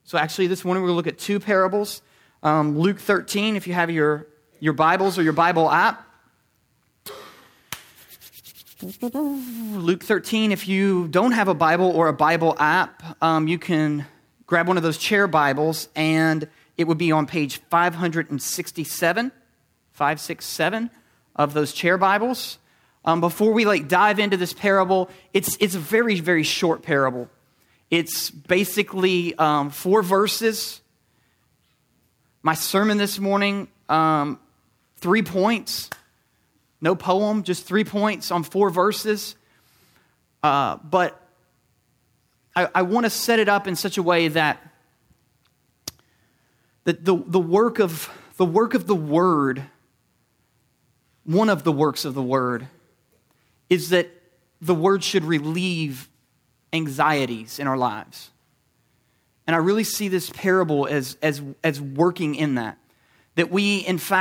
So actually this morning we're going to look at two parables. Luke 13, if you have your Bibles or your Bible app. Luke 13, if you don't have a Bible or a Bible app, you can grab one of those chair Bibles, and it would be on page 567, 567 of those chair Bibles. Before we dive into this parable, it's a very, very short parable. It's basically 4 verses. My sermon this morning, 3 points. No poem, just 3 points on 4 verses. But I want to set it up in such a way that the work of the Word, one of the works of the Word, is that the Word should relieve anxieties in our lives. And I really see this parable as working in that. That we,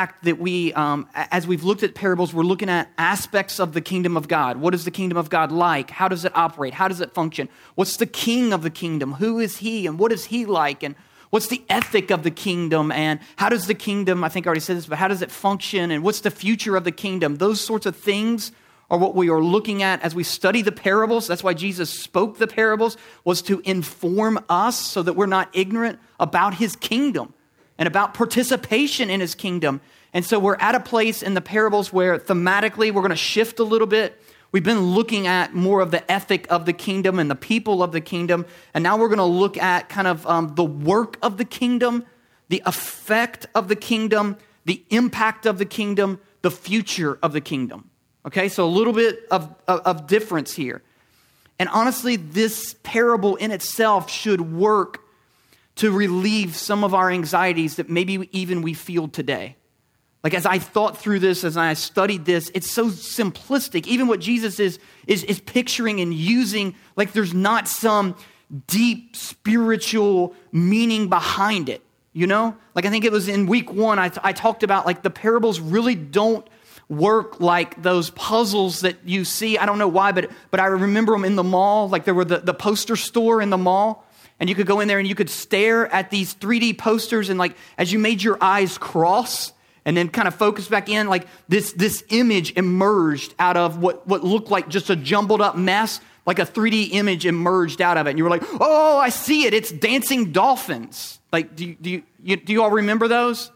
as we've looked at parables, we're looking at aspects of the kingdom of God. What is the kingdom of God like? How does it operate? How does it function? What's the king of the kingdom? Who is he? And what is he like? And what's the ethic of the kingdom? And how does the kingdom, I think I already said this, but how does it function? And what's the future of the kingdom? Those sorts of things are what we are looking at as we study the parables. That's why Jesus spoke the parables, was to inform us so that we're not ignorant about his kingdom and about participation in his kingdom. And so we're at a place in the parables where thematically we're going to shift a little bit. We've been looking at more of the ethic of the kingdom and the people of the kingdom. And now we're going to look at kind of the work of the kingdom, the effect of the kingdom, the impact of the kingdom, the future of the kingdom. Okay, so a little bit of difference here. And honestly, this parable in itself should work to relieve some of our anxieties that maybe even we feel today. Like as I thought through this, as I studied this, it's so simplistic. Even what Jesus is picturing and using, like there's not some deep spiritual meaning behind it, you know? Like I think it was in week 1, I talked about like the parables really don't work like those puzzles that you see. I don't know why, but I remember them in the mall. Like there were the poster store in the mall. And you could go in there and you could stare at these 3D posters, and like as you made your eyes cross and then kind of focus back in, like this image emerged out of what looked like just a jumbled up mess, like a 3D image emerged out of it. And you were like, oh, I see it. It's dancing dolphins. Like, do you all remember those?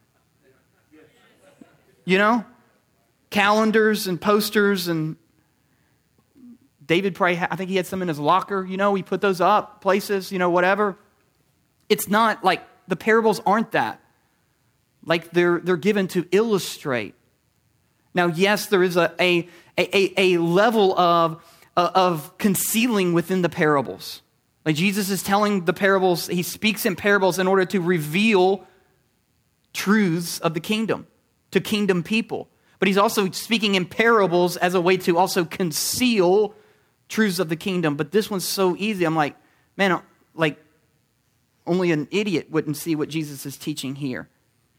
You know? Calendars and posters, and David probably, I think he had some in his locker, you know, he put those up places, you know, whatever. It's not like, the parables aren't that. Like they're given to illustrate. Now, yes, there is a level of concealing within the parables. Like Jesus is telling the parables, he speaks in parables in order to reveal truths of the kingdom to kingdom people. But he's also speaking in parables as a way to also conceal truths of the kingdom. But this one's so easy. I'm like, man, like only an idiot wouldn't see what Jesus is teaching here.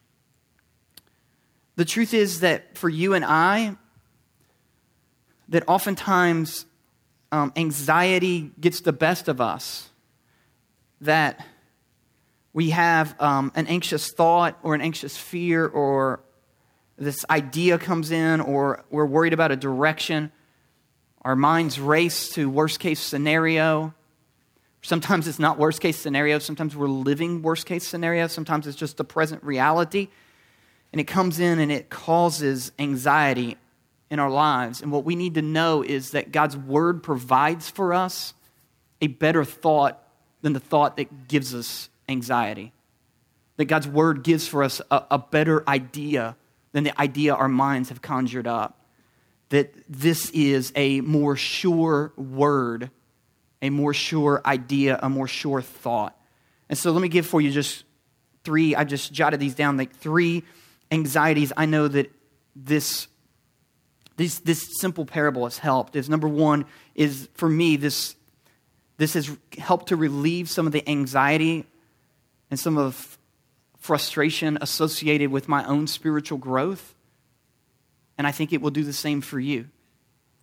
The truth is that for you and I, that oftentimes anxiety gets the best of us. That we have an anxious thought or an anxious fear, or this idea comes in, or we're worried about a direction. Our minds race to worst case scenario. Sometimes it's not worst case scenario. Sometimes we're living worst case scenario. Sometimes it's just the present reality. And it comes in and it causes anxiety in our lives. And what we need to know is that God's word provides for us a better thought than the thought that gives us anxiety. That God's word gives for us a better idea than the idea our minds have conjured up. That this is a more sure word, a more sure idea, a more sure thought. And so let me give for you just 3, I just jotted these down, like 3 anxieties I know that this simple parable has helped. Is number 1 is, for me, this has helped to relieve some of the anxiety and some of frustration associated with my own spiritual growth. And I think it will do the same for you.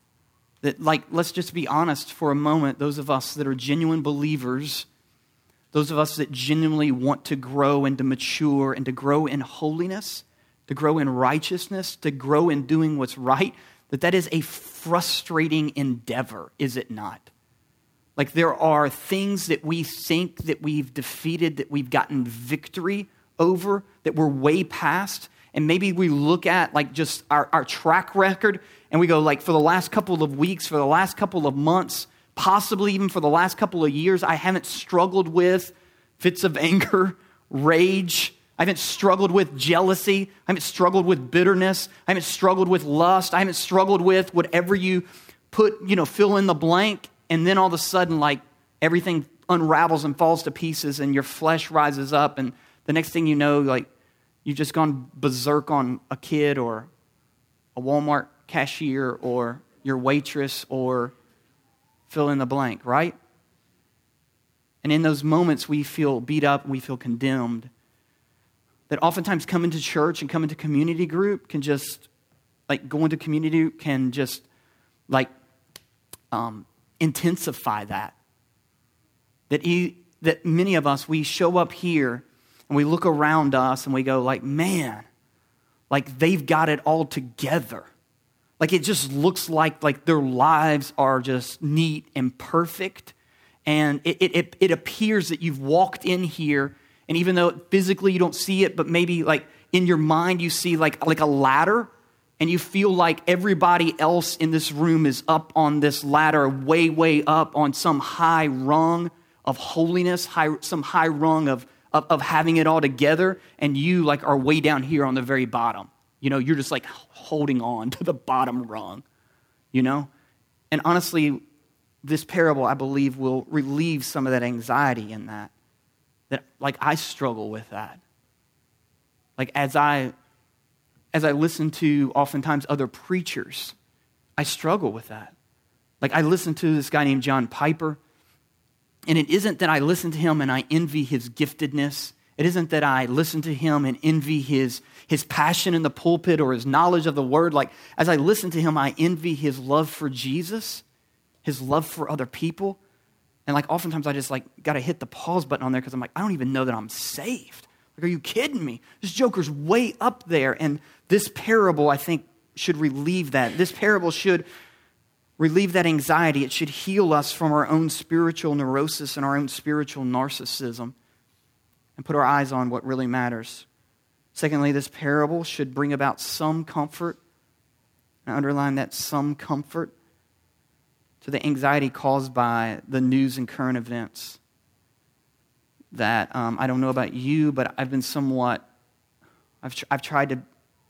That, like, let's just be honest for a moment, those of us that are genuine believers, those of us that genuinely want to grow and to mature and to grow in holiness, to grow in righteousness, to grow in doing what's right, that is a frustrating endeavor, is it not? Like there are things that we think that we've defeated, that we've gotten victory over, that we're way past. And maybe we look at like just our track record and we go like for the last couple of weeks, for the last couple of months, possibly even for the last couple of years, I haven't struggled with fits of anger, rage. I haven't struggled with jealousy. I haven't struggled with bitterness. I haven't struggled with lust. I haven't struggled with whatever you put, fill in the blank. And then all of a sudden, like everything unravels and falls to pieces and your flesh rises up. And the next thing you know, like you've just gone berserk on a kid or a Walmart cashier or your waitress or fill in the blank, right? And in those moments, we feel beat up and we feel condemned. That oftentimes coming to church and coming to community group can just, like going to community can just like intensify that. That many of us, we show up here and we look around us and we go like, man, like they've got it all together. Like it just looks like their lives are just neat and perfect. And it appears that you've walked in here, and even though physically you don't see it, but maybe like in your mind you see like a ladder, and you feel like everybody else in this room is up on this ladder, way, way up on some high rung of holiness, some high rung of having it all together, and you like are way down here on the very bottom. You're just like holding on to the bottom rung, And honestly, this parable, I believe, will relieve some of that anxiety in that like I struggle with that. Like as I listen to oftentimes other preachers, I struggle with that. Like I listen to this guy named John Piper, and it isn't that I listen to him and I envy his giftedness. It isn't that I listen to him and envy his passion in the pulpit or his knowledge of the word. Like as I listen to him, I envy his love for Jesus, his love for other people. And like oftentimes I just like got to hit the pause button on there because I'm like, I don't even know that I'm saved. Like, are you kidding me? This joker's way up there. And this parable, I think, should relieve that. This parable should relieve that anxiety. It should heal us from our own spiritual neurosis and our own spiritual narcissism and put our eyes on what really matters. Secondly, this parable should bring about some comfort. I underline that, some comfort to the anxiety caused by the news and current events. That I don't know about you, but I've been somewhat, I've tried to,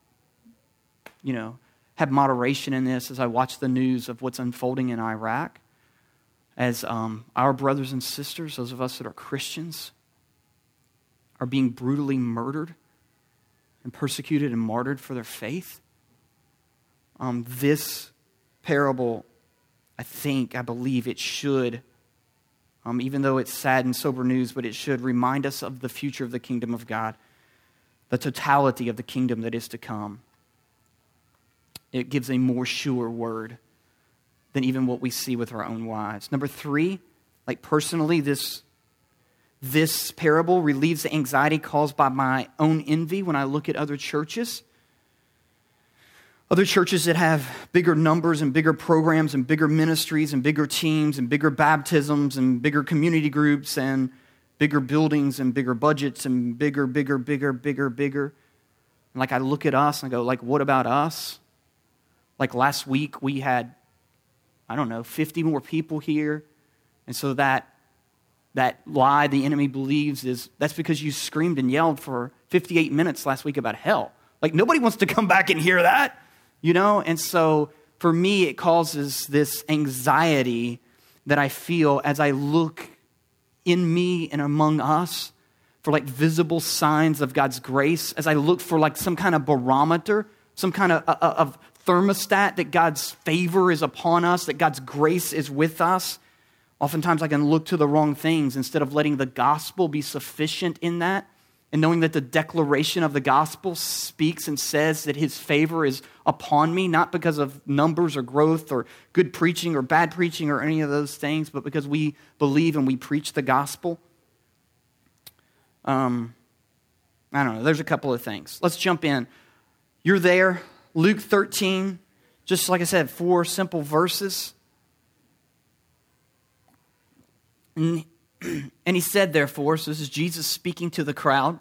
have moderation in this as I watch the news of what's unfolding in Iraq. As our brothers and sisters, those of us that are Christians, are being brutally murdered and persecuted and martyred for their faith. This parable, I believe it should, even though it's sad and sober news, but it should remind us of the future of the kingdom of God, the totality of the kingdom that is to come. It gives a more sure word than even what we see with our own lives. Number 3, like personally, this parable relieves the anxiety caused by my own envy when I look at other churches. Other churches that have bigger numbers and bigger programs and bigger ministries and bigger teams and bigger baptisms and bigger community groups and bigger buildings and bigger budgets and bigger. And like I look at us and I go, like, what about us? Like last week we had, 50 more people here. And so that lie the enemy believes that's because you screamed and yelled for 58 minutes last week about hell. Like nobody wants to come back and hear that. And so for me, it causes this anxiety that I feel as I look in me and among us for like visible signs of God's grace, as I look for like some kind of barometer, some kind of thermostat that God's favor is upon us, that God's grace is with us. Oftentimes I can look to the wrong things instead of letting the gospel be sufficient in that. And knowing that the declaration of the gospel speaks and says that his favor is upon me, not because of numbers or growth or good preaching or bad preaching or any of those things, but because we believe and we preach the gospel. I don't know. There's a couple of things. Let's jump in. You're there, Luke 13, just like I said, 4 simple verses. And he said, therefore, so this is Jesus speaking to the crowd,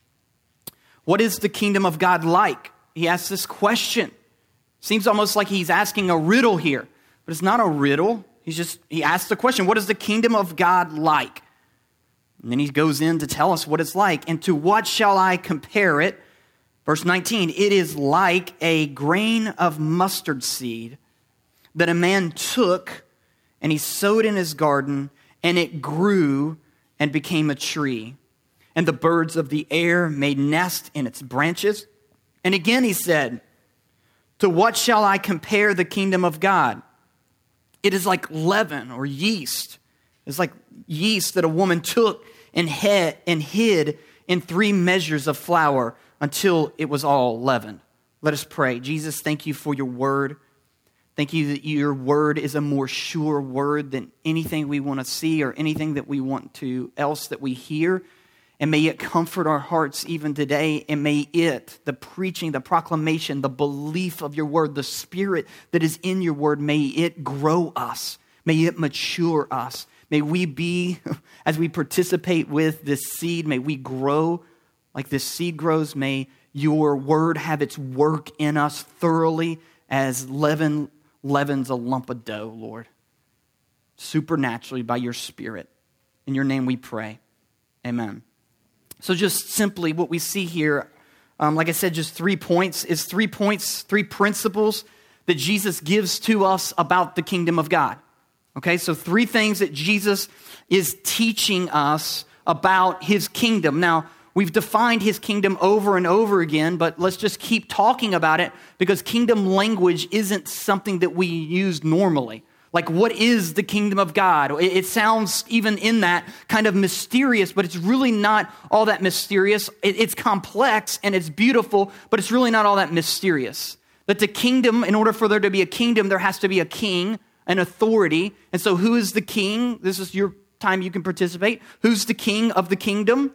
what is the kingdom of God like? He asks this question. Seems almost like he's asking a riddle here, but it's not a riddle. He asks the question, what is the kingdom of God like? And then he goes in to tell us what it's like. And to what shall I compare it? Verse 19, it is like a grain of mustard seed that a man took and he sowed in his garden, and it grew and became a tree. And the birds of the air made nest in its branches. And again he said, to what shall I compare the kingdom of God? It is like leaven or yeast. It's like yeast that a woman took and hid in 3 measures of flour until it was all leavened. Let us pray. Jesus, thank you for your word. Thank you that your word is a more sure word than anything we want to see or anything that we want to else that we hear. And may it comfort our hearts even today. And may it, the preaching, the proclamation, the belief of your word, the spirit that is in your word, may it grow us. May it mature us. May we be, as we participate with this seed, may we grow like this seed grows. May your word have its work in us thoroughly as leaven leavens a lump of dough, Lord. Supernaturally by your spirit. In your name we pray. Amen. So just simply what we see here, like I said, just 3 points, 3 principles that Jesus gives to us about the kingdom of God. Okay, so 3 things that Jesus is teaching us about his kingdom. Now, we've defined his kingdom over and over again, but let's just keep talking about it because kingdom language isn't something that we use normally. Like, what is the kingdom of God? It sounds even in that kind of mysterious, but it's really not all that mysterious. It's complex and it's beautiful, but it's really not all that mysterious. That the kingdom, in order for there to be a kingdom, there has to be a king, an authority. And so who is the king? This is your time you can participate. Who's the king of the kingdom?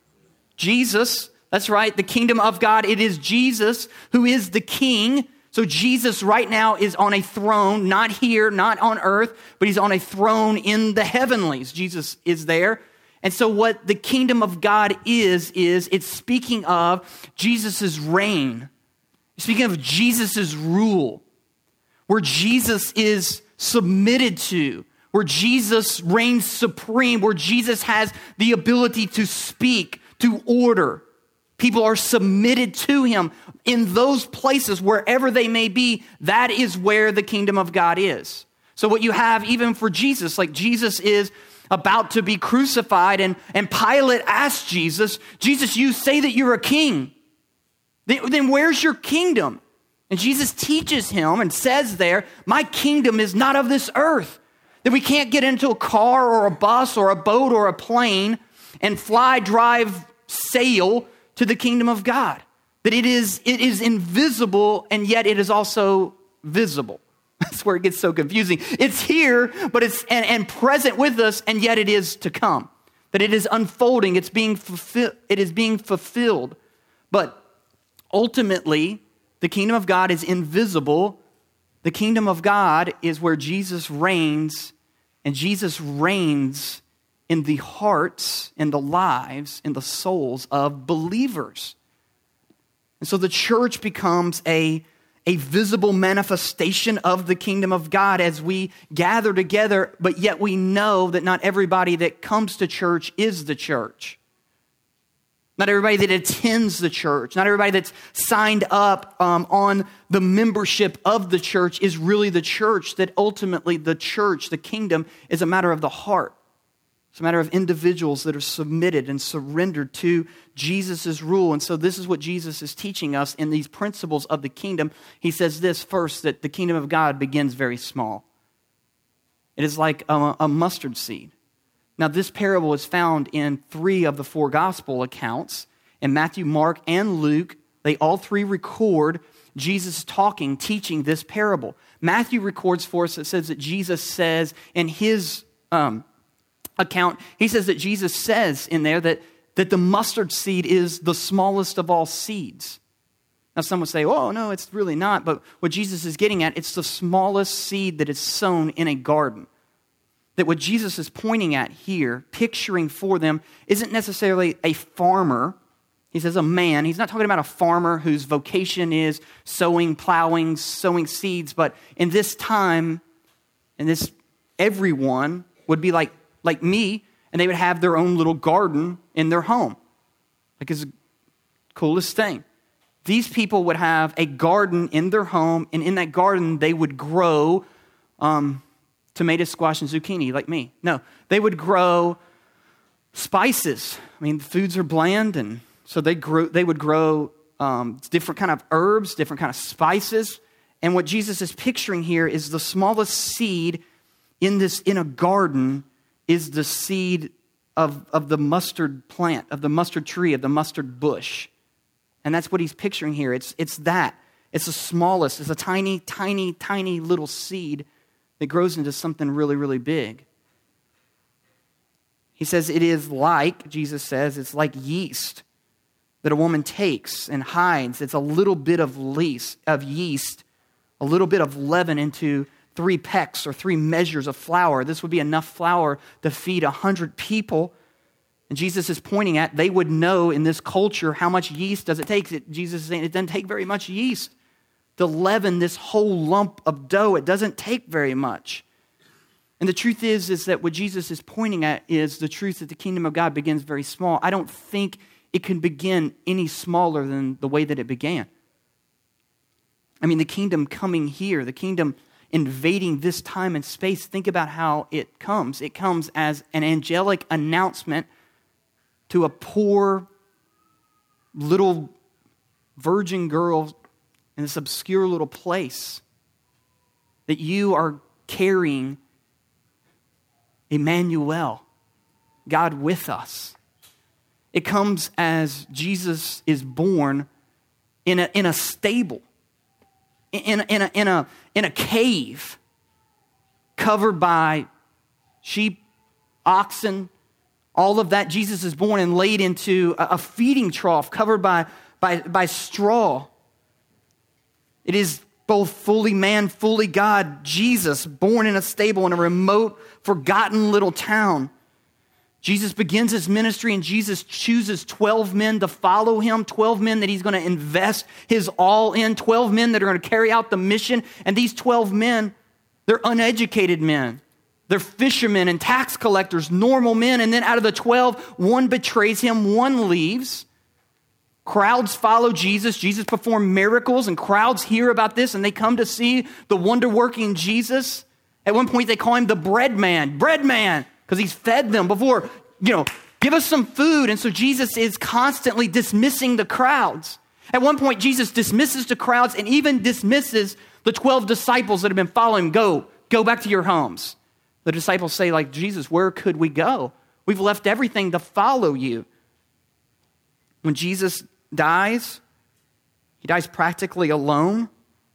Jesus. That's right. The kingdom of God, it is Jesus who is the king. So Jesus right now is on a throne, not here, not on earth, but he's on a throne in the heavenlies. Jesus is there. And so what the kingdom of God is it's speaking of Jesus' reign. Speaking of Jesus' rule, where Jesus is submitted to, where Jesus reigns supreme, where Jesus has the ability to speak, to order. People are submitted to him. In those places, wherever they may be, that is where the kingdom of God is. So what you have even for Jesus, like Jesus is about to be crucified, and Pilate asked Jesus, you say that you're a king. Then where's your kingdom? And Jesus teaches him and says there, my kingdom is not of this earth. That we can't get into a car or a bus or a boat or a plane and fly, drive, sail to the kingdom of God. That it is invisible and yet it is also visible. That's where it gets so confusing. It's here, but it's and present with us, and yet it is to come. That it is unfolding, it is being fulfilled. But ultimately, the kingdom of God is invisible. The kingdom of God is where Jesus reigns, and Jesus reigns in the hearts, in the lives, in the souls of believers. And so the church becomes a visible manifestation of the kingdom of God as we gather together, but yet we know that not everybody that comes to church is the church. Not everybody that attends the church, not everybody that's signed up on the membership of the church is really the church. That ultimately the church, the kingdom, is a matter of the heart. It's a matter of individuals that are submitted and surrendered to Jesus' rule. And so this is what Jesus is teaching us in these principles of the kingdom. He says this first, that the kingdom of God begins very small. It is like a mustard seed. Now, this parable is found in 3 of the 4 gospel accounts. In Matthew, Mark, and Luke, they all 3 record Jesus talking, teaching this parable. Matthew records for us, it says that Jesus says in his account, he says that Jesus says in there that that the mustard seed is the smallest of all seeds. Now, some would say, oh, no, it's really not. But what Jesus is getting at, it's the smallest seed that is sown in a garden. That what Jesus is pointing at here, picturing for them, isn't necessarily a farmer. He says a man. He's not talking about a farmer whose vocation is sowing, plowing, sowing seeds. But in this time, everyone would be like me, and they would have their own little garden in their home. Like, it's the coolest thing. These people would have a garden in their home, and in that garden, they would grow tomato, squash, and zucchini, like me. No, they would grow spices. I mean, the foods are bland, and so they would grow different kind of herbs, different kind of spices. And what Jesus is picturing here is the smallest seed in a garden is the seed of the mustard plant, of the mustard tree, of the mustard bush. And that's what he's picturing here. It's that. It's the smallest. It's a tiny, tiny, tiny little seed that grows into something really, really big. He says it is like, Jesus says, it's like yeast that a woman takes and hides. It's a little bit of yeast, a little bit of leaven into 3 pecks or 3 measures of flour. This would be enough flour to feed 100 people. And Jesus is pointing at, they would know in this culture how much yeast does it take. Jesus is saying it doesn't take very much yeast to leaven this whole lump of dough. It doesn't take very much. And the truth is that what Jesus is pointing at is the truth that the kingdom of God begins very small. I don't think it can begin any smaller than the way that it began. I mean, the kingdom coming here, the kingdom invading this time and space, think about how it comes. It comes as an angelic announcement to a poor little virgin girl in this obscure little place that you are carrying Emmanuel, God with us. It comes as Jesus is born in a stable, in a cave, covered by sheep, oxen, all of that. Jesus is born and laid into a feeding trough covered by straw. It is both fully man, fully God, Jesus, born in a stable in a remote, forgotten little town. Jesus begins his ministry, and Jesus chooses 12 men to follow him, 12 men that he's going to invest his all in, 12 men that are going to carry out the mission. And these 12 men, they're uneducated men. They're fishermen and tax collectors, normal men. And then out of the 12, one betrays him, one leaves. Crowds follow Jesus. Jesus performed miracles, and crowds hear about this, and they come to see the wonder-working Jesus. At one point, they call him the bread man, because he's fed them before, give us some food. And so Jesus is constantly dismissing the crowds. At one point, Jesus dismisses the crowds and even dismisses the 12 disciples that have been following him. Go back to your homes. The disciples say, like, Jesus, where could we go? We've left everything to follow you. When Jesus dies, he dies practically alone.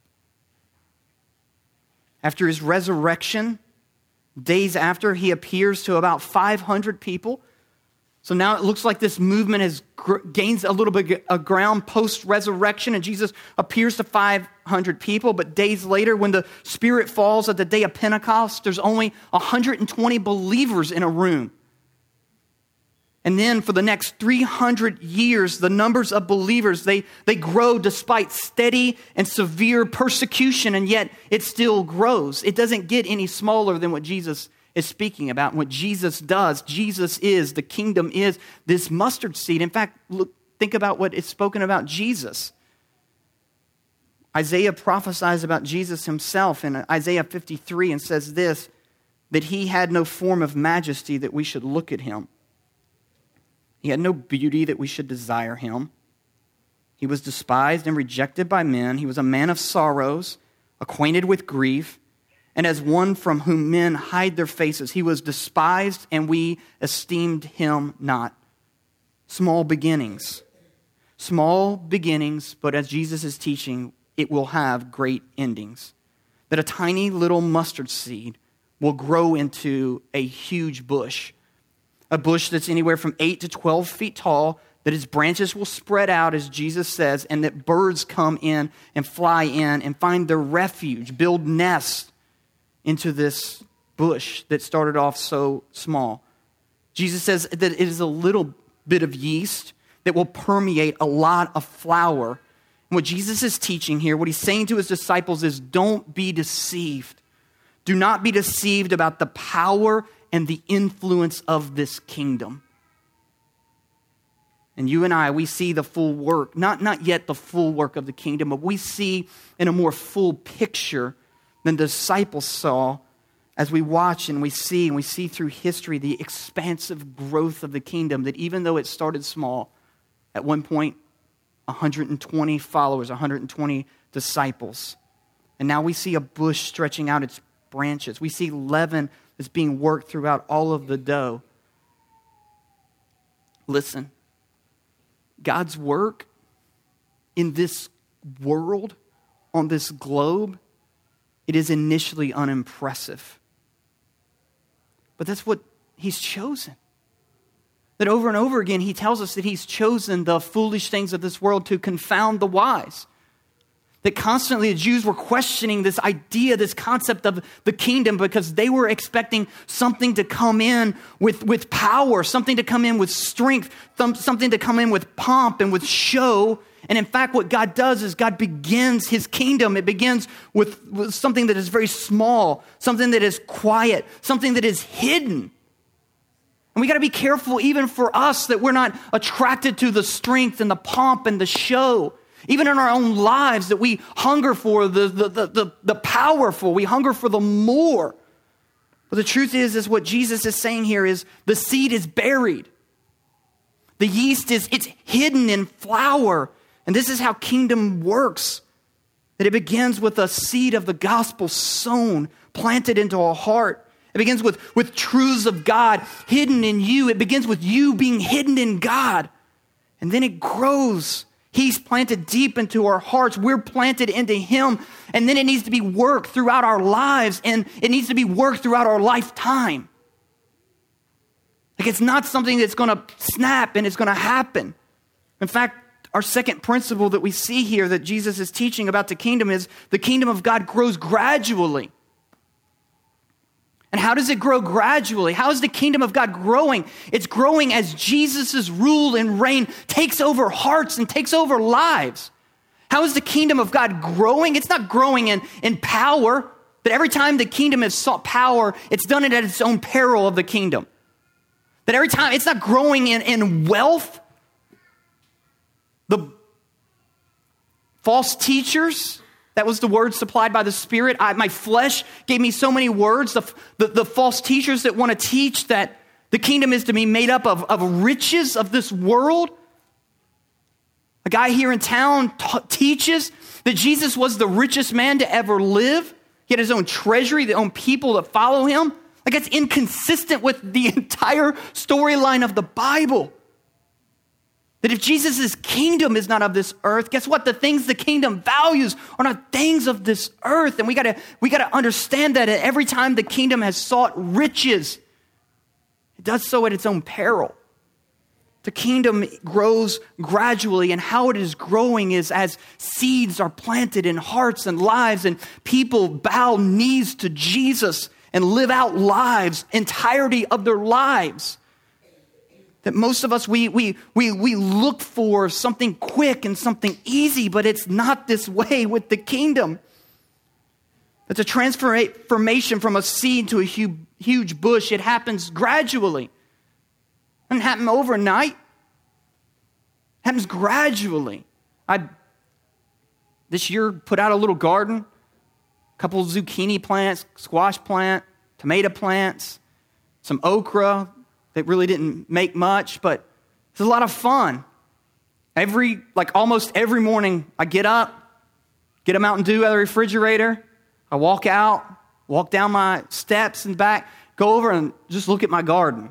After his resurrection, days after, he appears to about 500 people. So now it looks like this movement has gains a little bit of ground post-resurrection, and Jesus appears to 500 people. But days later, when the Spirit falls at the day of Pentecost, there's only 120 believers in a room. And then for the next 300 years, the numbers of believers, they grow despite steady and severe persecution, and yet it still grows. It doesn't get any smaller than what Jesus is speaking about. And what Jesus does, Jesus is, the kingdom is this mustard seed. In fact, think about what is spoken about Jesus. Isaiah prophesies about Jesus himself in Isaiah 53 and says this, that he had no form of majesty that we should look at him. He had no beauty that we should desire him. He was despised and rejected by men. He was a man of sorrows, acquainted with grief, and as one from whom men hide their faces. He was despised, and we esteemed him not. Small beginnings, but as Jesus is teaching, it will have great endings. That a tiny little mustard seed will grow into a huge bush. a bush that's anywhere from 8 to 12 feet tall, that its branches will spread out, as Jesus says, and that birds come in and fly in and find their refuge, build nests into this bush that started off so small. Jesus says that it is a little bit of yeast that will permeate a lot of flour. And what Jesus is teaching here, what he's saying to his disciples is, don't be deceived. Do not be deceived about the power and the influence of this kingdom. And you and I, we see the full work, not yet the full work of the kingdom, but we see in a more full picture than the disciples saw as we watch and we see through history the expansive growth of the kingdom, that even though it started small, at one point, 120 followers, 120 disciples. And now we see a bush stretching out its branches. We see leaven that's being worked throughout all of the dough. Listen, God's work in this world, on this globe, it is initially unimpressive. But that's what he's chosen. That over and over again, he tells us that he's chosen the foolish things of this world to confound the wise. That constantly the Jews were questioning this idea, this concept of the kingdom, because they were expecting something to come in with power, something to come in with strength, something to come in with pomp and with show. And in fact, what God does is God begins his kingdom. It begins with something that is very small, something that is quiet, something that is hidden. And we got to be careful even for us that we're not attracted to the strength and the pomp and the show. Even in our own lives, that we hunger for the powerful. We hunger for the more. But the truth is what Jesus is saying here is the seed is buried. The yeast it's hidden in flour. And this is how kingdom works. That it begins with a seed of the gospel sown, planted into a heart. It begins with truths of God hidden in you. It begins with you being hidden in God. And then it grows. He's planted deep into our hearts. We're planted into him. And then it needs to be worked throughout our lives. And it needs to be worked throughout our lifetime. Like, it's not something that's going to snap and it's going to happen. In fact, our second principle that we see here that Jesus is teaching about the kingdom is the kingdom of God grows gradually. And how does it grow gradually? How is the kingdom of God growing? It's growing as Jesus' rule and reign takes over hearts and takes over lives. How is the kingdom of God growing? It's not growing in power. That every time the kingdom has sought power, it's done it at its own peril of the kingdom. That every time, it's not growing in wealth. The false teachers, that was the word supplied by the Spirit. My flesh gave me so many words. The false teachers that want to teach that the kingdom is to be made up of riches of this world. A guy here in town teaches that Jesus was the richest man to ever live. He had his own treasury, his own people that follow him. Like, it's inconsistent with the entire storyline of the Bible. That if Jesus' kingdom is not of this earth, guess what? The things the kingdom values are not things of this earth. And we gotta understand that every time the kingdom has sought riches, it does so at its own peril. The kingdom grows gradually, and how it is growing is as seeds are planted in hearts and lives, and people bow knees to Jesus and live out lives, entirety of their lives. That most of us, we look for something quick and something easy, but it's not this way with the kingdom. It's a transformation from a seed to a huge bush. It happens gradually. It doesn't happen overnight. It happens gradually. I, this year, put out a little garden, a couple of zucchini plants, squash plant, tomato plants, some okra. That really didn't make much, but it's a lot of fun. Almost every morning, I get up, get a Mountain Dew out of the refrigerator, I walk out, walk down my steps and back, go over and just look at my garden.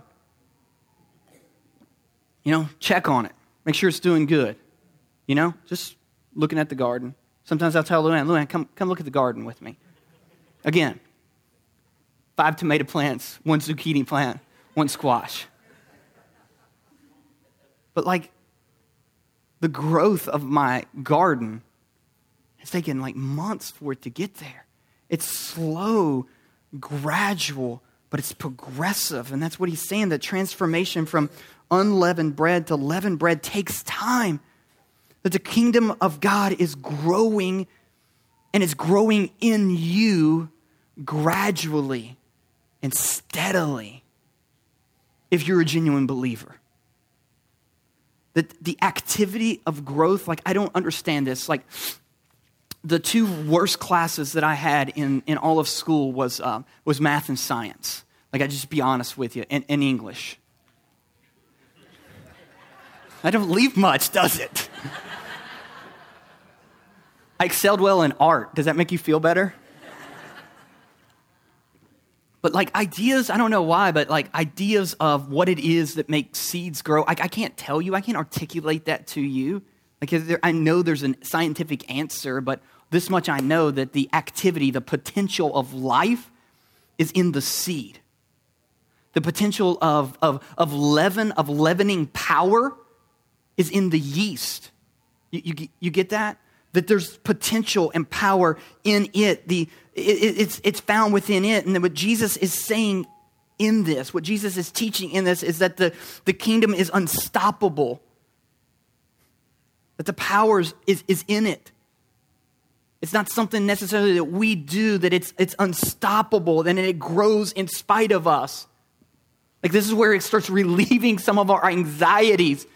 Check on it, make sure it's doing good. Just looking at the garden. Sometimes I'll tell Luann, come look at the garden with me. Again, 5 tomato plants, 1 zucchini plant, 1 squash. But like the growth of my garden has taken like months for it to get there. It's slow, gradual, but it's progressive. And that's what he's saying, that transformation from unleavened bread to leavened bread takes time. That the kingdom of God is growing, and it's growing in you gradually and steadily if you're a genuine believer. That the activity of growth, like I don't understand this. Like the two worst classes that I had in all of school was math and science. Like I just be honest with you, and English. I don't leave much, does it? I excelled well in art. Does that make you feel better? But like ideas, I don't know why, but like ideas of what it is that makes seeds grow, I can't tell you. I can't articulate that to you. Like I know there's a scientific answer, but this much I know, that the activity, the potential of life is in the seed. The potential of leaven, of leavening power is in the yeast. You get that? That there's potential and power in it. It's found within it. And then what Jesus is saying in this, what Jesus is teaching in this, is that the kingdom is unstoppable. That the power is in it. It's not something necessarily that we do, that it's unstoppable, and it grows in spite of us. Like this is where it starts relieving some of our anxieties.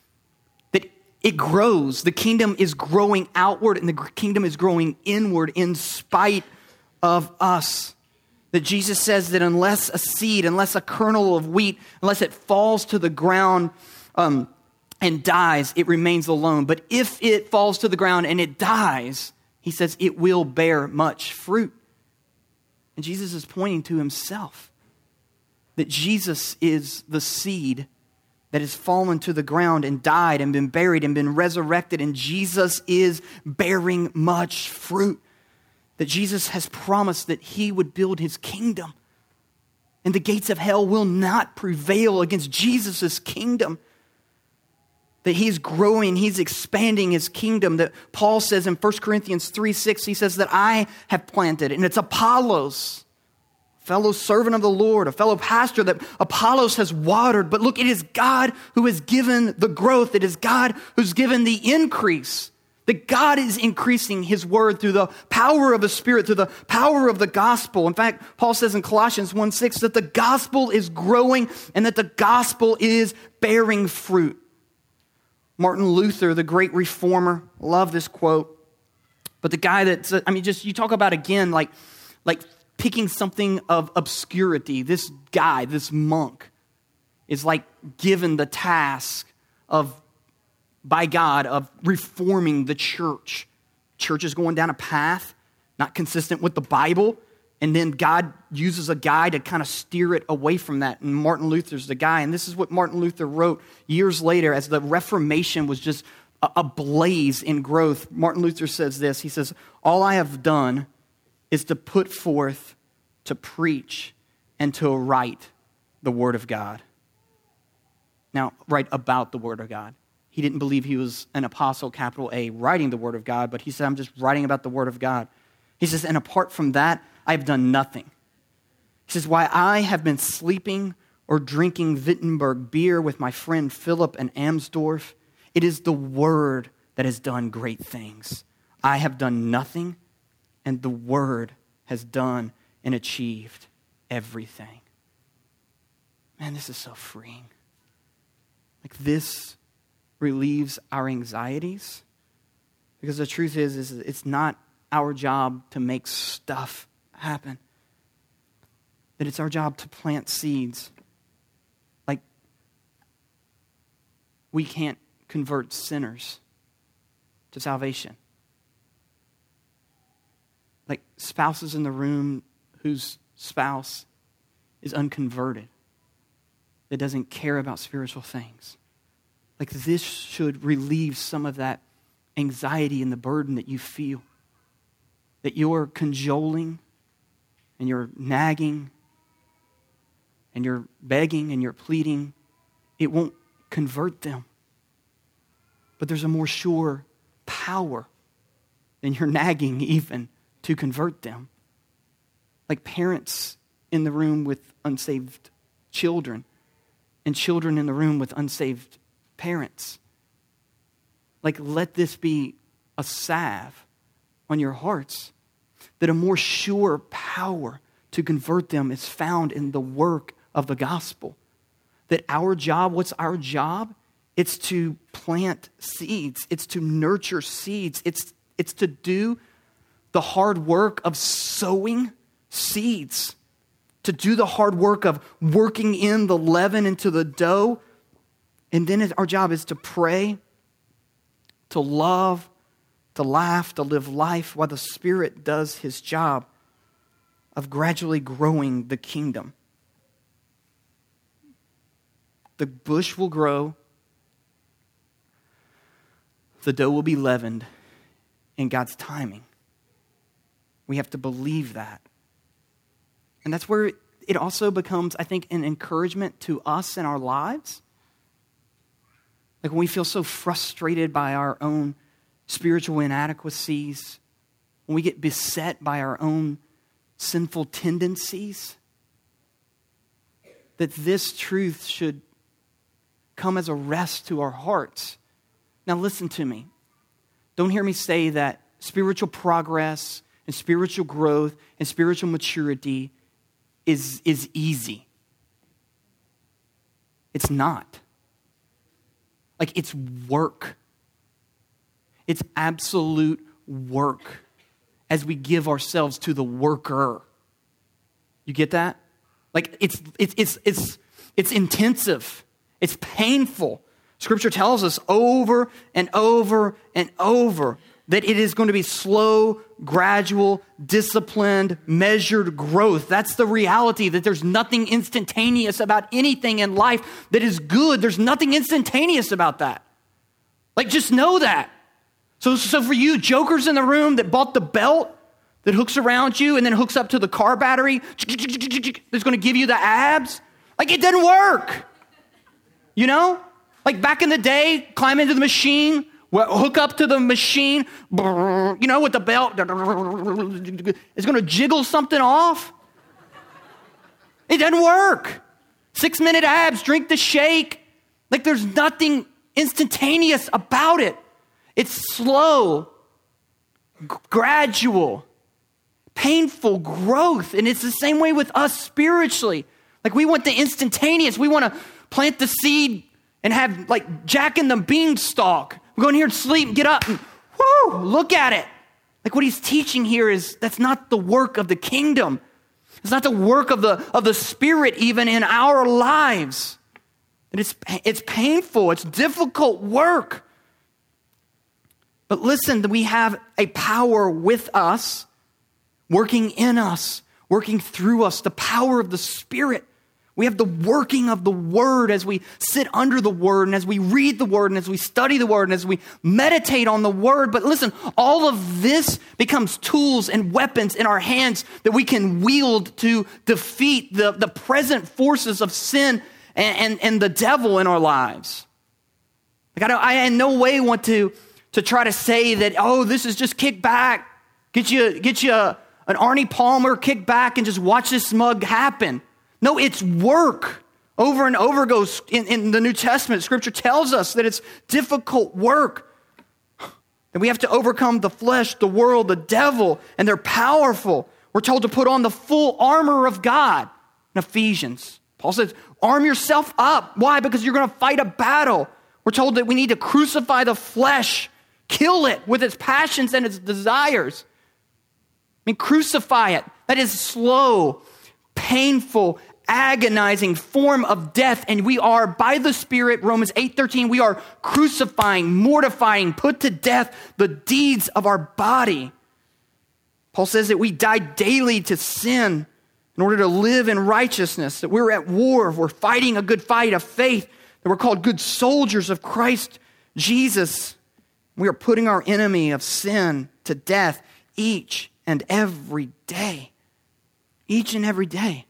It grows. The kingdom is growing outward, and the kingdom is growing inward in spite of us. That Jesus says that unless a seed, unless a kernel of wheat, unless it falls to the ground and dies, it remains alone. But if it falls to the ground and it dies, he says it will bear much fruit. And Jesus is pointing to himself. That Jesus is the seed that has fallen to the ground and died and been buried and been resurrected. And Jesus is bearing much fruit. That Jesus has promised that he would build his kingdom. And the gates of hell will not prevail against Jesus' kingdom. That he's growing, he's expanding his kingdom. That Paul says in 1 Corinthians 3:6, he says that I have planted, and it's Apollos, fellow servant of the Lord, a fellow pastor, that Apollos has watered. But look, it is God who has given the growth. It is God who's given the increase. That God is increasing his word through the power of the Spirit, through the power of the gospel. In fact, Paul says in Colossians 1:6 that the gospel is growing and that the gospel is bearing fruit. Martin Luther, the great reformer, love this quote. But the guy that's, you talk about again, like picking something of obscurity. This guy, this monk, is like given the task by God of reforming the church. Church is going down a path not consistent with the Bible, and then God uses a guy to kind of steer it away from that. And Martin Luther's the guy. And this is what Martin Luther wrote years later as the Reformation was just a blaze in growth. Martin Luther says this. He says, all I have done is to put forth, to preach, and to write the Word of God. Now, write about the Word of God. He didn't believe he was an apostle, capital A, writing the Word of God, but he said, I'm just writing about the Word of God. He says, and apart from that, I have done nothing. He says, why I have been sleeping or drinking Wittenberg beer with my friend Philip and Amsdorf, it is the Word that has done great things. I have done nothing, and the Word has done and achieved everything. Man, this is so freeing. Like this relieves our anxieties, because the truth is it's not our job to make stuff happen. That it's our job to plant seeds. Like, we can't convert sinners to salvation. Like spouses in the room whose spouse is unconverted, that doesn't care about spiritual things. Like this should relieve some of that anxiety and the burden that you feel. That you're cajoling and you're nagging and you're begging and you're pleading. It won't convert them. but there's a more sure power than your nagging even to convert them. Like parents in the room with unsaved children and children in the room with unsaved parents. Like, let this be a salve on your hearts, that a more sure power to convert them is found in the work of the gospel. That our job, what's our job? It's to plant seeds. It's to nurture seeds. It's to do the hard work of sowing seeds. To do the hard work of working in the leaven into the dough. And then our job is to pray, to love, to laugh, to live life while the Spirit does his job of gradually growing the kingdom. The bush will grow, the dough will be leavened in God's timing. We have to believe that. And that's where it also becomes, I think, an encouragement to us in our lives. Like when we feel so frustrated by our own spiritual inadequacies, when we get beset by our own sinful tendencies, that this truth should come as a rest to our hearts. Now listen to me. Don't hear me say that spiritual progress and spiritual growth and spiritual maturity is easy. It's not. Like, it's work. It's absolute work as we give ourselves to the worker. You get that? Like, it's intensive. It's painful. Scripture tells us over and over and over that it is going to be slow, gradual, disciplined, measured growth. That's the reality, that there's nothing instantaneous about anything in life that is good. There's nothing instantaneous about that. Like, just know that. So for you jokers in the room that bought the belt that hooks around you and then hooks up to the car battery, that's going to give you the abs, like, it doesn't work. You know? Like back in the day, climb into the machine, hook up to the machine, you know, with the belt. It's going to jiggle something off. It doesn't work. 6-minute abs, drink the shake. Like, there's nothing instantaneous about it. It's slow, gradual, painful growth. And it's the same way with us spiritually. Like, we want the instantaneous. We want to plant the seed and have like Jack and the Beanstalk. We go in here and sleep and get up and whoo, look at it. Like, what he's teaching here is that's not the work of the kingdom. It's not the work of the Spirit even in our lives. And it's painful. It's difficult work. But listen, we have a power with us, working in us, working through us, the power of the Spirit. We have the working of the Word as we sit under the Word and as we read the Word and as we study the Word and as we meditate on the Word. But listen, all of this becomes tools and weapons in our hands that we can wield to defeat the present forces of sin and the devil in our lives. Like, I in no way want to try to say that, oh, this is just kick back, get you an Arnie Palmer, kick back and just watch this smug happen. No, it's work. Over and over goes in the New Testament. Scripture tells us that it's difficult work. That we have to overcome the flesh, the world, the devil, and they're powerful. We're told to put on the full armor of God in Ephesians. Paul says, arm yourself up. Why? Because you're going to fight a battle. We're told that we need to crucify the flesh, kill it with its passions and its desires. I mean, crucify it. That is slow, painful, agonizing form of death. And we are, by the Spirit, Romans 8:13, we are crucifying, mortifying, put to death the deeds of our body. Paul says that we die daily to sin in order to live in righteousness, that we're at war, we're fighting a good fight of faith, that we're called good soldiers of Christ Jesus. We are putting our enemy of sin to death each and every day. Each and every day.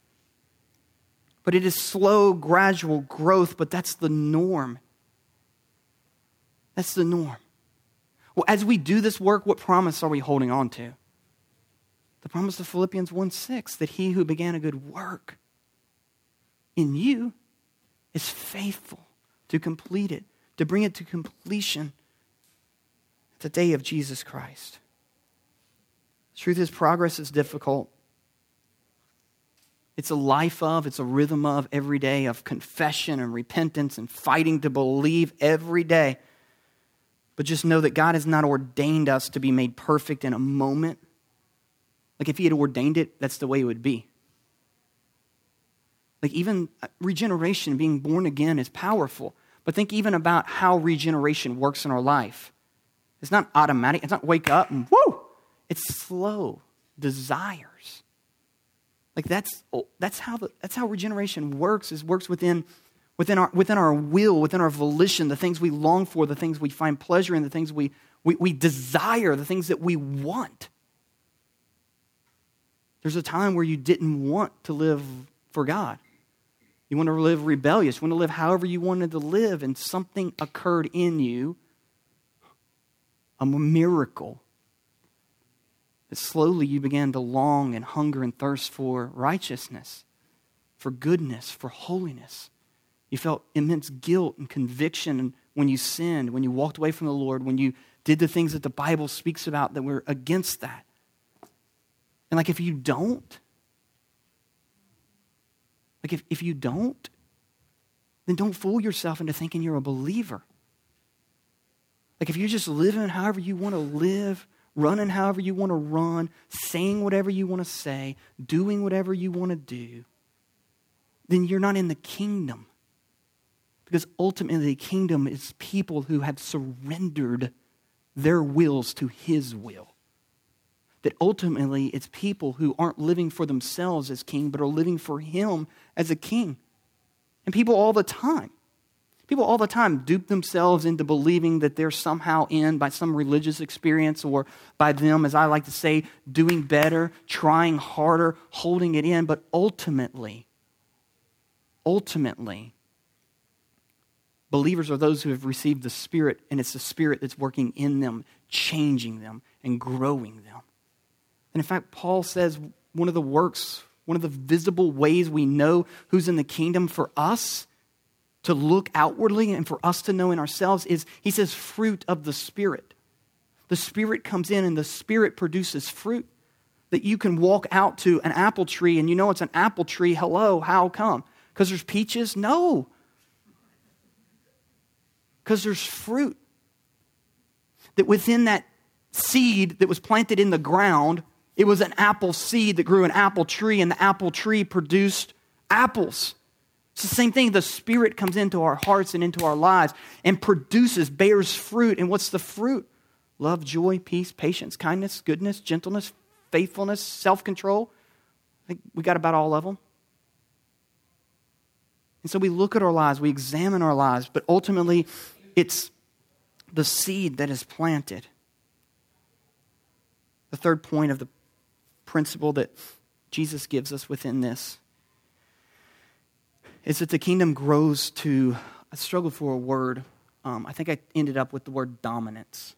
But it is slow, gradual growth, but that's the norm. That's the norm. Well, as we do this work, what promise are we holding on to? The promise of Philippians 1:6, that he who began a good work in you is faithful to complete it, to bring it to completion at the day of Jesus Christ. The truth is, progress is difficult. It's a life of, it's a rhythm of every day of confession and repentance and fighting to believe every day. But just know that God has not ordained us to be made perfect in a moment. Like if he had ordained it, that's the way it would be. Like even regeneration, being born again, is powerful. But think even about how regeneration works in our life. It's not automatic. It's not wake up and whoo. It's slow desires. Like that's how regeneration works. It works within our will, within our volition, the things we long for, the things we find pleasure in, the things we desire, the things that we want. There's a time where you didn't want to live for God. You want to live rebellious. You want to live however you wanted to live, and something occurred in you, a miracle, that slowly you began to long and hunger and thirst for righteousness, for goodness, for holiness. You felt immense guilt and conviction when you sinned, when you walked away from the Lord, when you did the things that the Bible speaks about that were against that. And like if you don't, then don't fool yourself into thinking you're a believer. Like if you're just living however you want to live, running however you want to run, saying whatever you want to say, doing whatever you want to do, then you're not in the kingdom. Because ultimately the kingdom is people who have surrendered their wills to his will. That ultimately it's people who aren't living for themselves as king, but are living for him as a king. And people all the time dupe themselves into believing that they're somehow in by some religious experience, or by them, as I like to say, doing better, trying harder, holding it in. But ultimately, believers are those who have received the Spirit, and it's the Spirit that's working in them, changing them, and growing them. And in fact, Paul says one of the visible ways we know who's in the kingdom for us to look outwardly and for us to know in ourselves is, he says, fruit of the Spirit. The Spirit comes in and the Spirit produces fruit. That you can walk out to an apple tree and you know it's an apple tree. Hello, how come? Because there's peaches? No. Because there's fruit. That within that seed that was planted in the ground, it was an apple seed that grew an apple tree, and the apple tree produced apples. It's the same thing. The Spirit comes into our hearts and into our lives and bears fruit. And what's the fruit? Love, joy, peace, patience, kindness, goodness, gentleness, faithfulness, self-control. I think we got about all of them. And so we look at our lives, we examine our lives, but ultimately it's the seed that is planted. The third point of the principle that Jesus gives us within this is that the kingdom grows to, I struggled for a word. I think I ended up with the word dominance.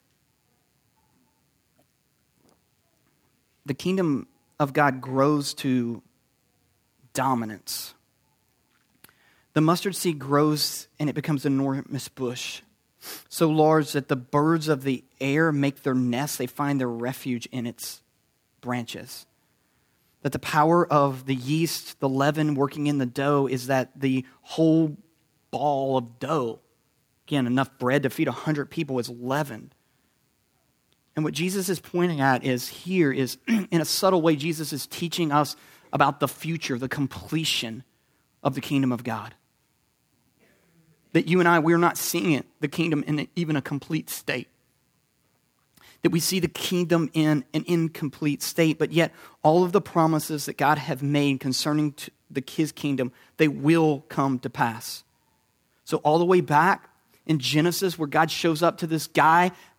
The kingdom of God grows to dominance. The mustard seed grows and it becomes an enormous bush, so large that the birds of the air make their nests. They find their refuge in its branches. That the power of the yeast, the leaven working in the dough, is that the whole ball of dough, again, enough bread to feed 100 people, is leavened. And what Jesus is pointing at is in a subtle way, Jesus is teaching us about the future, the completion of the kingdom of God. That you and I, we're not seeing the kingdom in even a complete state. That we see the kingdom in an incomplete state, but yet all of the promises that God have made concerning his kingdom, they will come to pass. So all the way back in Genesis, where God shows up to this guy,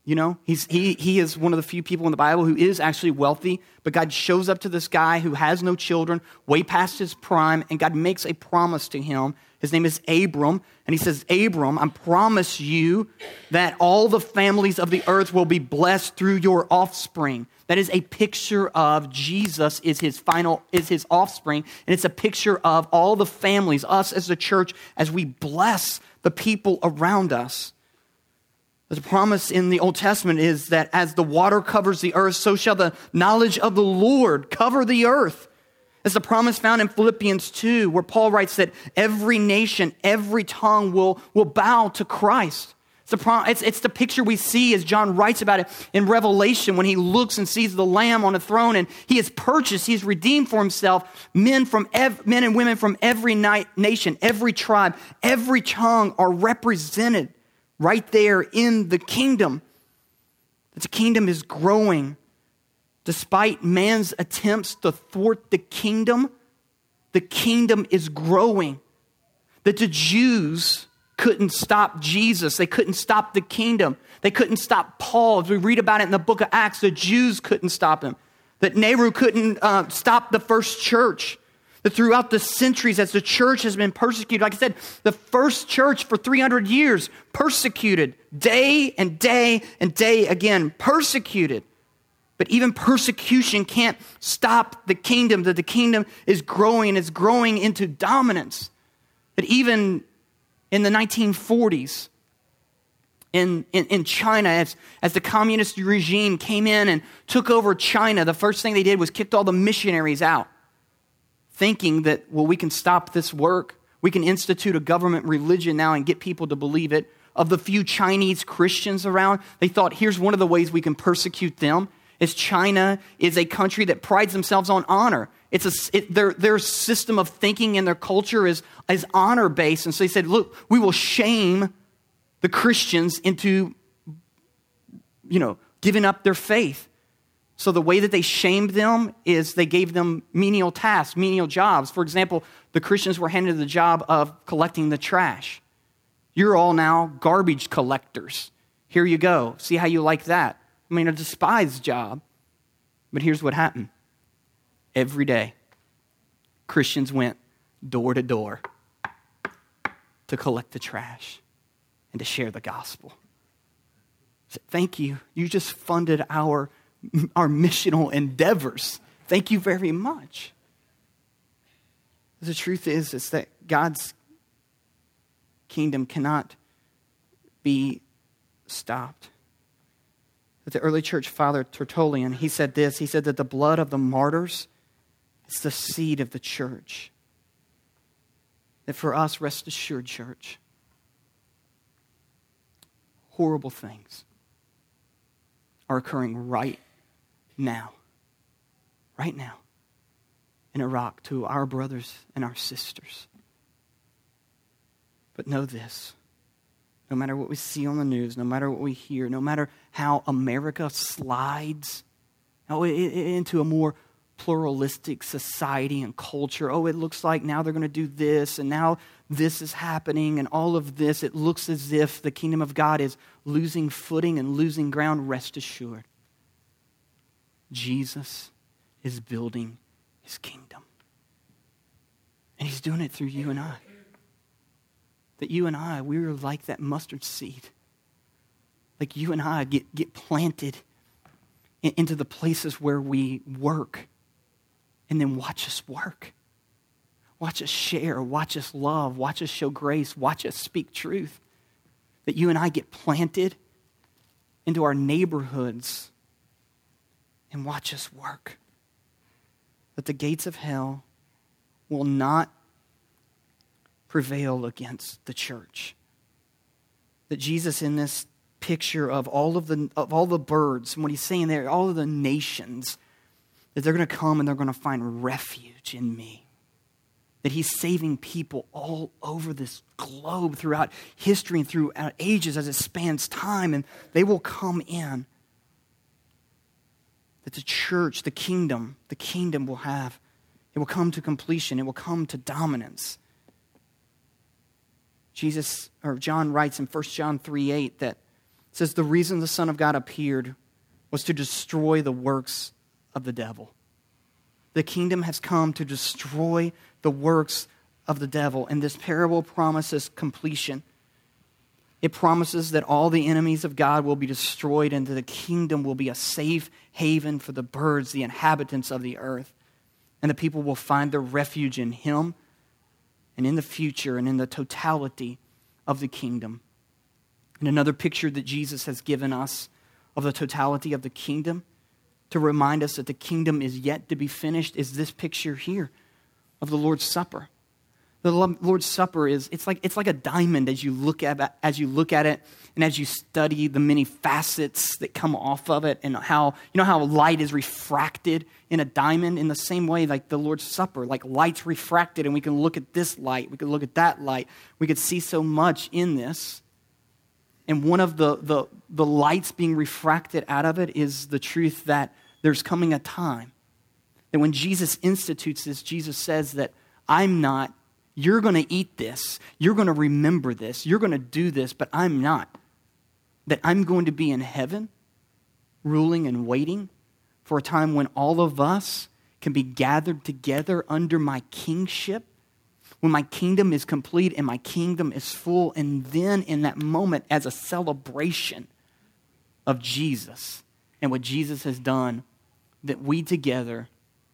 You know, he is one of the few people in the Bible who is actually wealthy, but God shows up to this guy who has no children, way past his prime, and God makes a promise to him. His name is Abram, and he says, Abram, I promise you that all the families of the earth will be blessed through your offspring. That is a picture of Jesus is his offspring, and it's a picture of all the families, us as the church, as we bless the people around us. The promise in the Old Testament is that as the water covers the earth, so shall the knowledge of the Lord cover the earth. It's the promise found in Philippians 2, where Paul writes that every nation, every tongue will bow to Christ. It's the picture we see as John writes about it in Revelation when he looks and sees the Lamb on a throne, and he has purchased, he's redeemed for himself men and women from every nation, every tribe, every tongue are represented right there in the kingdom. That the kingdom is growing. Despite man's attempts to thwart the kingdom is growing. That the Jews couldn't stop Jesus. They couldn't stop the kingdom. They couldn't stop Paul. As we read about it in the book of Acts, the Jews couldn't stop him. That Nehru couldn't stop the first church. That throughout the centuries, as the church has been persecuted, like I said, the first church for 300 years, persecuted day and day and day again, persecuted. But even persecution can't stop the kingdom, that the kingdom is growing and it's growing into dominance. That even in the 1940s, in China, as the communist regime came in and took over China, the first thing they did was kicked all the missionaries out, thinking that, well, we can stop this work. We can institute a government religion now and get people to believe it. Of the few Chinese Christians around, they thought, here's one of the ways we can persecute them. Is China is a country that prides themselves on honor. Their system of thinking and their culture is honor-based. And so they said, look, we will shame the Christians into, giving up their faith. So the way that they shamed them is they gave them menial tasks, menial jobs. For example, the Christians were handed the job of collecting the trash. You're all now garbage collectors. Here you go. See how you like that. I mean, a despised job. But here's what happened. Every day, Christians went door to door to collect the trash and to share the gospel. So, thank you. You just funded our missional endeavors. Thank you very much. The truth is that God's kingdom cannot be stopped. But the early church father Tertullian, he said this. He said that the blood of the martyrs is the seed of the church. That for us, rest assured, church, horrible things are occurring right now in Iraq to our brothers and our sisters. But know this, no matter what we see on the news, no matter what we hear, no matter how America slides into a more pluralistic society and culture. Oh, it looks like now they're going to do this, and now this is happening, and all of this, it looks as if the kingdom of God is losing footing and losing ground. Rest assured, Jesus is building his kingdom. And he's doing it through you and I. That you and I, we're like that mustard seed. Like you and I get planted into the places where we work. And then watch us work. Watch us share. Watch us love. Watch us show grace. Watch us speak truth. That you and I get planted into our neighborhoods and watch us work. That the gates of hell will not prevail against the church. That Jesus, in this picture of all the birds, and what he's saying there, all of the nations, that they're going to come and they're going to find refuge in me. That he's saving people all over this globe throughout history and throughout ages as it spans time, and they will come in. That the church, the kingdom will have, it will come to completion, it will come to dominance. John writes in 1 John 3:8 that says the reason the Son of God appeared was to destroy the works of the devil. The kingdom has come to destroy the works of the devil. And this parable promises completion. It promises that all the enemies of God will be destroyed and that the kingdom will be a safe haven for the birds, the inhabitants of the earth. And the people will find their refuge in him and in the future and in the totality of the kingdom. And another picture that Jesus has given us of the totality of the kingdom to remind us that the kingdom is yet to be finished is this picture here of the Lord's Supper. The Lord's Supper it's like a diamond as you look at it and as you study the many facets that come off of it and how light is refracted in a diamond. In the same way, like the Lord's Supper, like light's refracted, and we can look at this light, we can look at that light, we could see so much in this. And one of the lights being refracted out of it is the truth that there's coming a time that when Jesus institutes this, Jesus says that you're going to eat this, you're going to remember this, you're going to do this, but I'm not. That I'm going to be in heaven, ruling and waiting for a time when all of us can be gathered together under my kingship, when my kingdom is complete and my kingdom is full, and then in that moment as a celebration of Jesus and what Jesus has done, that we together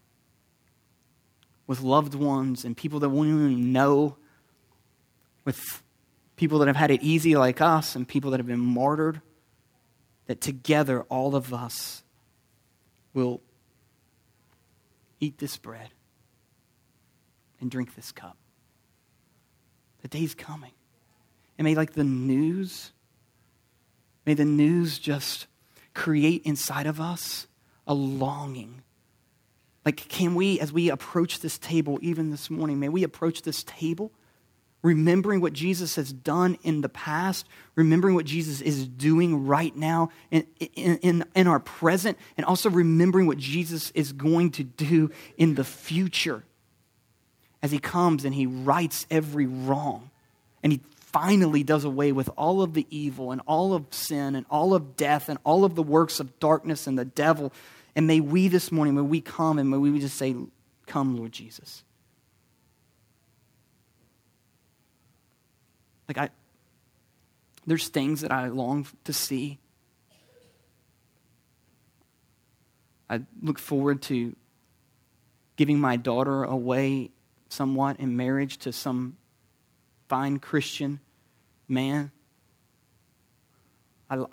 with loved ones and people that we don't even know, with people that have had it easy like us and people that have been martyred, that together all of us will eat this bread and drink this cup. The day's coming. And may the news just create inside of us a longing. Can we, as we approach this table even this morning, may we approach this table remembering what Jesus has done in the past, remembering what Jesus is doing right now in our present, and also remembering what Jesus is going to do in the future as he comes and he rights every wrong. And he finally does away with all of the evil and all of sin and all of death and all of the works of darkness and the devil. And may we this morning, may we come and may we just say, come, Lord Jesus. There's things that I long to see. I look forward to giving my daughter away somewhat in marriage to some fine Christian man. I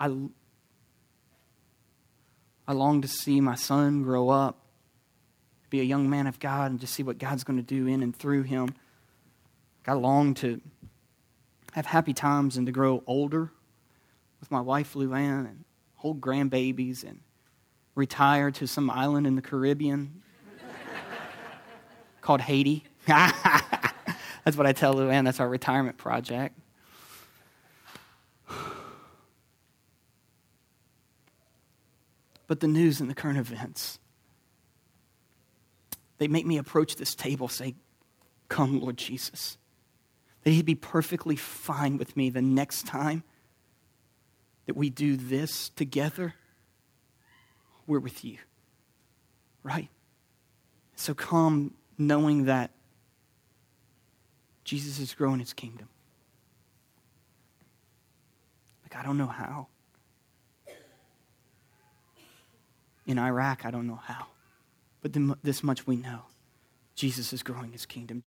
long to see my son grow up, be a young man of God, and just see what God's going to do in and through him. I long to have happy times and to grow older with my wife, Luann, and hold grandbabies and retire to some island in the Caribbean called Haiti. That's what I tell Luann. That's our retirement project. But the news and the current events, they make me approach this table, say, come, Lord Jesus. That he'd be perfectly fine with me the next time that we do this together. We're with you, right? So come knowing that Jesus is growing his kingdom. I don't know how. In Iraq, I don't know how. But this much we know. Jesus is growing his kingdom.